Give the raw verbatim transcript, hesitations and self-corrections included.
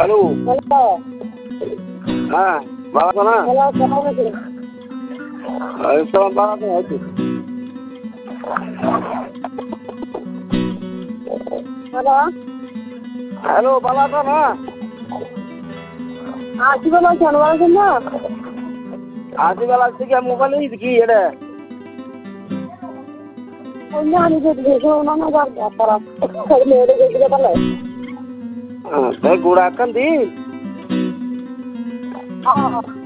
Hello hello. হ্যাঁ ভালো আছো না? হ্যালো, কেমন আছেন? ওয়ালাইকুম ভালো আছো হয়তো। হ্যালো। হ্যালো ভালো আছো না? আছি, ভালো আছেন? ভালো আছেন না? আজকে বেলা থেকে মোবাইল নিয়েছি কি এটা? ওই না, আমি যদি দেখে না না যার তারা মেয়েদের দেখলে ভালো। তাই গোড়া কান দিন। হ্যাঁ